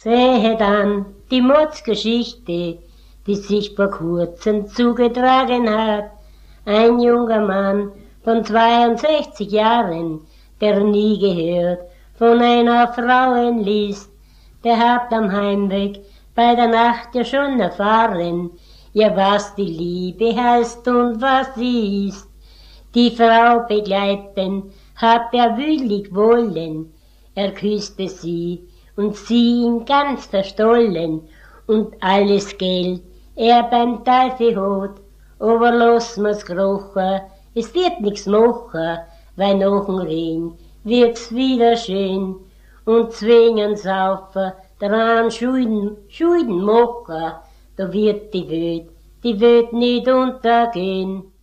Sehe dann die Mordsgeschichte, die sich vor kurzem zugetragen hat. Ein junger Mann von 62 Jahren, der nie gehört von einer Frauenlist, der hat am Heimweg bei der Nacht ja schon erfahren, ja was die Liebe heißt und was sie ist. Die Frau begleiten hat er willig wollen, er küsste sie und sie ihn ganz verstollen, und alles Geld er beim Teufel hat, aber lass mir's krochen, es wird nix machen, weil nach'm Regen wird's wieder schön, und zwingen saufen, dran Schulden machen, da wird die Welt nicht untergehen.